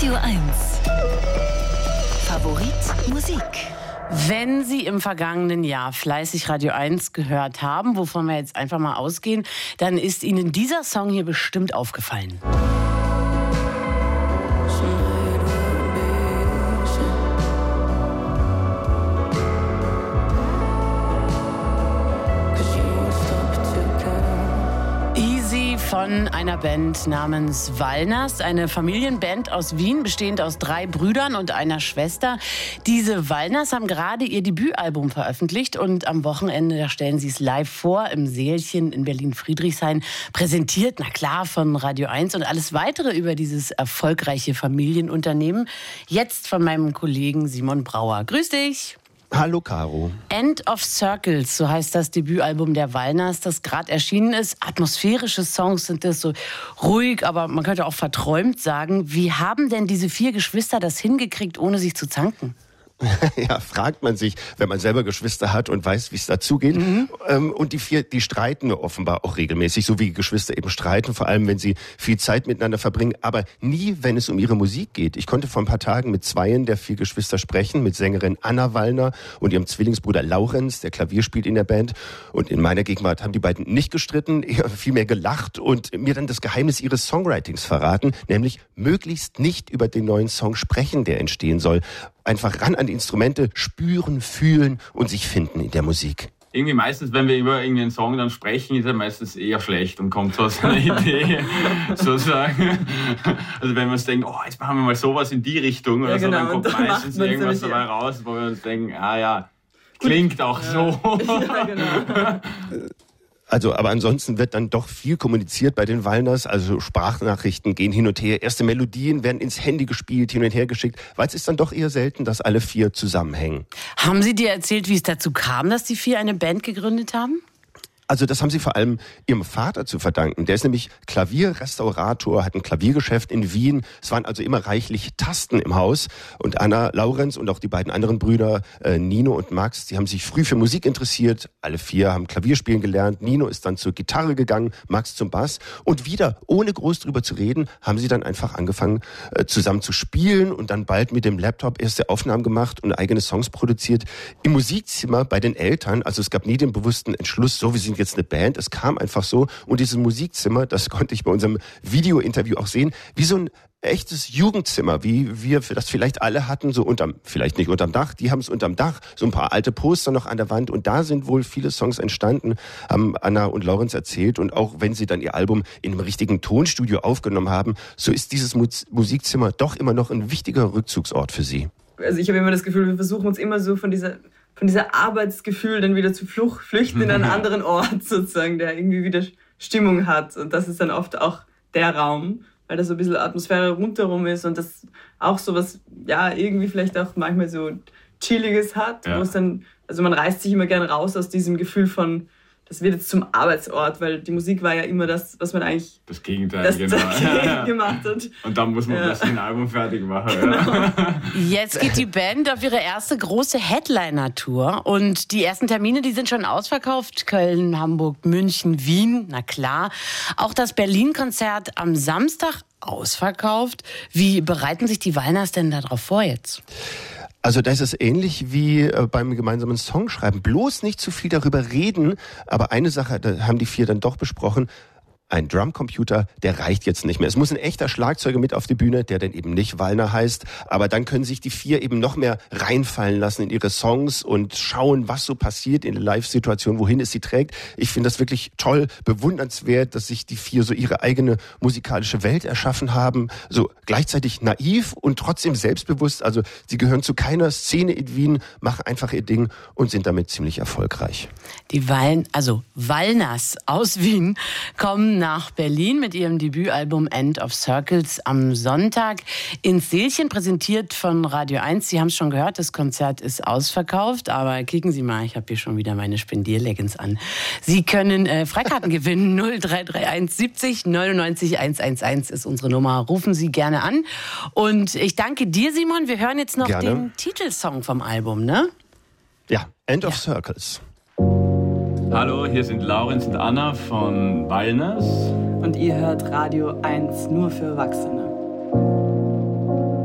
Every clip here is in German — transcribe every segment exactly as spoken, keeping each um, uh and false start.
Radio eins. Favorit Musik. Wenn Sie im vergangenen Jahr fleißig Radio eins gehört haben, wovon wir jetzt einfach mal ausgehen, dann ist Ihnen dieser Song hier bestimmt aufgefallen. Von einer Band namens Wallners, eine Familienband aus Wien, bestehend aus drei Brüdern und einer Schwester. Diese Wallners haben gerade ihr Debütalbum veröffentlicht und am Wochenende, da stellen sie es live vor, im Sälchen in Berlin-Friedrichshain, präsentiert, na klar, von Radio eins und alles weitere über dieses erfolgreiche Familienunternehmen. Jetzt von meinem Kollegen Simon Brauer. Grüß dich! Hallo Caro. End of Circles, so heißt das Debütalbum der Wallners, das gerade erschienen ist. Atmosphärische Songs sind das, so ruhig, aber man könnte auch verträumt sagen. Wie haben denn diese vier Geschwister das hingekriegt, ohne sich zu zanken? Ja, fragt man sich, wenn man selber Geschwister hat und weiß, wie es dazugeht. Mhm. Und die vier, die streiten offenbar auch regelmäßig, so wie Geschwister eben streiten, vor allem wenn sie viel Zeit miteinander verbringen, aber nie, wenn es um ihre Musik geht. Ich konnte vor ein paar Tagen mit zweien der vier Geschwister sprechen, mit Sängerin Anna Wallner und ihrem Zwillingsbruder Laurenz, der Klavier spielt in der Band. Und in meiner Gegenwart haben die beiden nicht gestritten, eher vielmehr gelacht und mir dann das Geheimnis ihres Songwritings verraten, nämlich möglichst nicht über den neuen Song sprechen, der entstehen soll. Einfach ran an die Instrumente, spüren, fühlen und sich finden in der Musik. Irgendwie meistens, wenn wir über irgendeinen Song dann sprechen, ist er meistens eher schlecht und kommt so aus einer Idee, sozusagen. Also wenn wir uns denken, oh, jetzt machen wir mal sowas in die Richtung oder ja, genau, so, dann kommt dann meistens irgendwas dabei raus, wo wir uns denken, ah ja, klingt auch ja. so. Ja, genau. Also, aber ansonsten wird dann doch viel kommuniziert bei den Wallners. Also Sprachnachrichten gehen hin und her. Erste Melodien werden ins Handy gespielt, hin und her geschickt. Weil es ist dann doch eher selten, dass alle vier zusammenhängen. Haben Sie dir erzählt, wie es dazu kam, dass die vier eine Band gegründet haben? Also das haben sie vor allem ihrem Vater zu verdanken. Der ist nämlich Klavierrestaurator, hat ein Klaviergeschäft in Wien. Es waren also immer reichlich Tasten im Haus. Und Anna, Laurenz und auch die beiden anderen Brüder, äh, Nino und Max, die haben sich früh für Musik interessiert. Alle vier haben Klavierspielen gelernt. Nino ist dann zur Gitarre gegangen, Max zum Bass. Und wieder, ohne groß drüber zu reden, haben sie dann einfach angefangen, äh, zusammen zu spielen und dann bald mit dem Laptop erste Aufnahmen gemacht und eigene Songs produziert. Im Musikzimmer bei den Eltern, also es gab nie den bewussten Entschluss, so, wir sind jetzt eine Band, es kam einfach so und dieses Musikzimmer, das konnte ich bei unserem Video-Interview auch sehen, wie so ein echtes Jugendzimmer, wie wir das vielleicht alle hatten, so unterm, vielleicht nicht unterm Dach, die haben es unterm Dach, so ein paar alte Poster noch an der Wand und da sind wohl viele Songs entstanden, haben Anna und Laurenz erzählt und auch wenn sie dann ihr Album in einem richtigen Tonstudio aufgenommen haben, so ist dieses Musikzimmer doch immer noch ein wichtiger Rückzugsort für sie. Also ich habe immer das Gefühl, wir versuchen uns immer so von dieser von dieser Arbeitsgefühl dann wieder zu flüchten in einen anderen Ort sozusagen, der irgendwie wieder Stimmung hat. Und das ist dann oft auch der Raum, weil da so ein bisschen Atmosphäre rundherum ist und das auch so was, ja, irgendwie vielleicht auch manchmal so Chilliges hat, ja. Wo es dann, also man reißt sich immer gern raus aus diesem Gefühl von, das wird jetzt zum Arbeitsort, weil die Musik war ja immer das, was man eigentlich das Gegenteil das genau. ja, ja. gemacht hat. Und dann muss man ja. plötzlich ein Album fertig machen. Genau. Ja. Jetzt geht die Band auf ihre erste große Headliner-Tour und die ersten Termine, die sind schon ausverkauft. Köln, Hamburg, München, Wien, na klar. Auch das Berlin-Konzert am Samstag ausverkauft. Wie bereiten sich die Wallners denn darauf vor jetzt? Also da ist es ähnlich wie äh, beim gemeinsamen Songschreiben. Bloß nicht zu viel darüber reden, aber eine Sache, da haben die vier dann doch besprochen, ein Drumcomputer, der reicht jetzt nicht mehr. Es muss ein echter Schlagzeuger mit auf die Bühne, der dann eben nicht Wallner heißt. Aber dann können sich die vier eben noch mehr reinfallen lassen in ihre Songs und schauen, was so passiert in der Live-Situation, wohin es sie trägt. Ich finde das wirklich toll, bewundernswert, dass sich die vier so ihre eigene musikalische Welt erschaffen haben. So gleichzeitig naiv und trotzdem selbstbewusst. Also sie gehören zu keiner Szene in Wien, machen einfach ihr Ding und sind damit ziemlich erfolgreich. Die Wallen, also Wallners aus Wien kommen nach Berlin mit ihrem Debütalbum End of Circles am Sonntag ins Sälchen, präsentiert von Radio eins. Sie haben es schon gehört, das Konzert ist ausverkauft, aber kicken Sie mal, ich habe hier schon wieder meine Spendierleggings an. Sie können äh, Freikarten gewinnen, null drei drei eins siebzig neunundneunzig hundertelf ist unsere Nummer, rufen Sie gerne an. Und ich danke dir, Simon, wir hören jetzt noch gerne den Titelsong vom Album, ne? Ja, End of ja. Circles. Hallo, hier sind Laurenz und Anna von Wallners. Und ihr hört Radio eins nur für Erwachsene.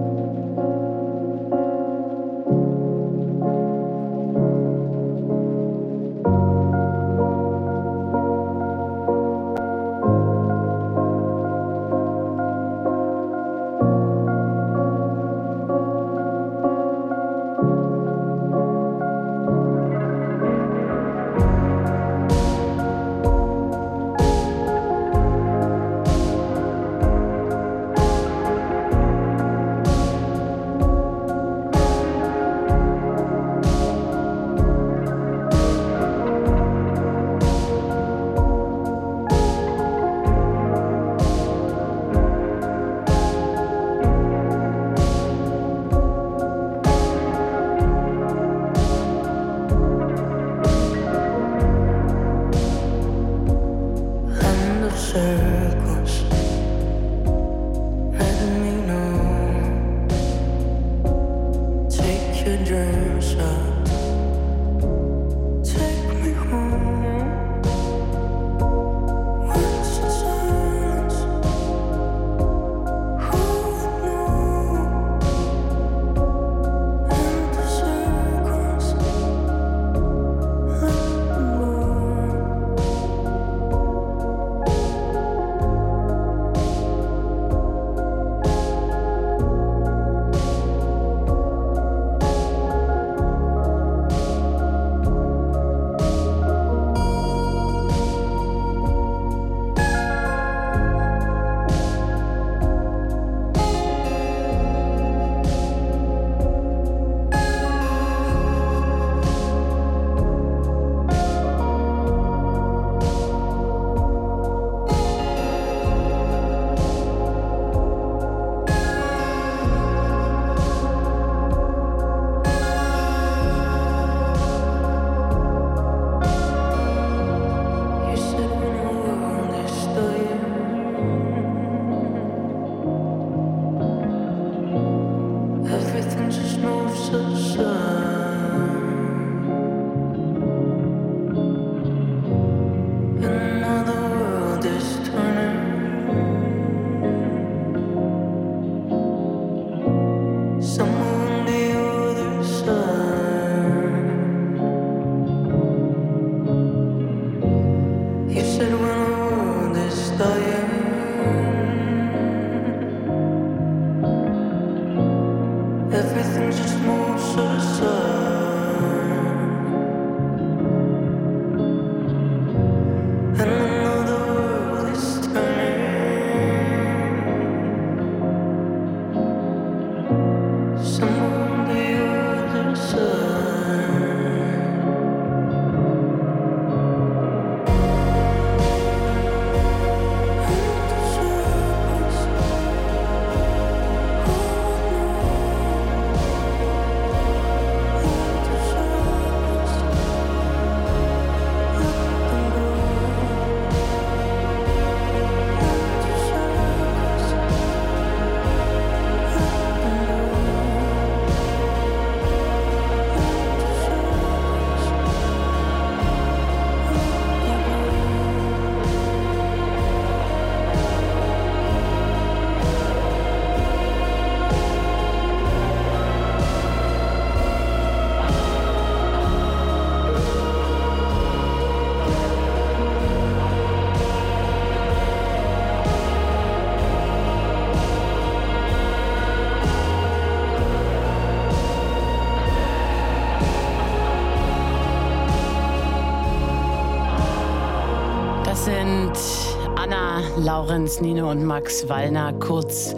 Laurenz, Nino und Max Wallner, kurz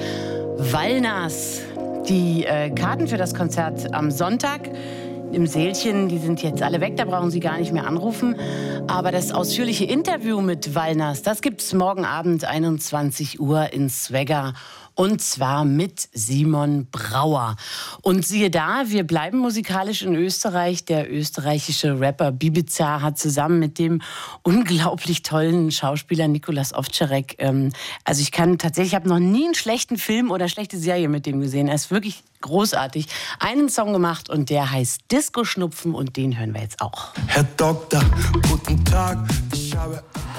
Wallners. Die äh, Karten für das Konzert am Sonntag im Sälchen, die sind jetzt alle weg, da brauchen Sie gar nicht mehr anrufen. Aber das ausführliche Interview mit Wallners, das gibt's morgen Abend einundzwanzig Uhr in Swagger. Und zwar mit Simon Brauer. Und siehe da, wir bleiben musikalisch in Österreich. Der österreichische Rapper Bibiza hat zusammen mit dem unglaublich tollen Schauspieler Nicolas Ovtcharek, ähm, also ich kann tatsächlich, ich habe noch nie einen schlechten Film oder schlechte Serie mit dem gesehen. Er ist wirklich großartig. Einen Song gemacht und der heißt Disco Schnupfen und den hören wir jetzt auch. Herr Doktor, guten Tag. Ich habe